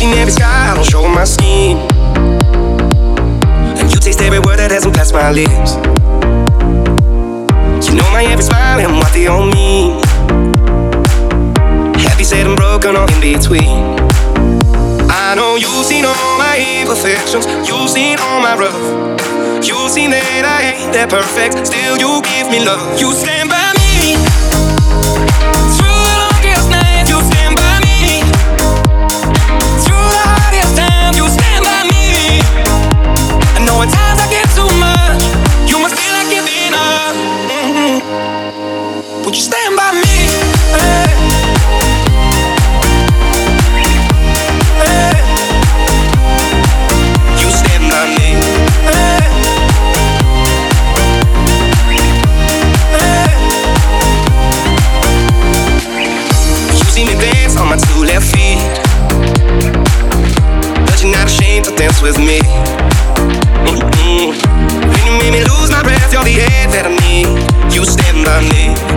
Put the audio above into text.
seen every sky, I don't show my skin. And you taste every word that hasn't passed my lips. You know my every smile and what they all mean. Happy, sad and broken, all in between. I know you've seen all my imperfections, you've seen all my rough. You've seen that I ain't that perfect, still you give me love. You stand by me through the longest night. You stand by me through the hardest time. You stand by me. I know at times I get too much, you must feel like giving up. Would you stand by me? Hey. My two left feet, but you're not ashamed to dance with me. When you made me lose my breath, you're the air that I need. You stand by me.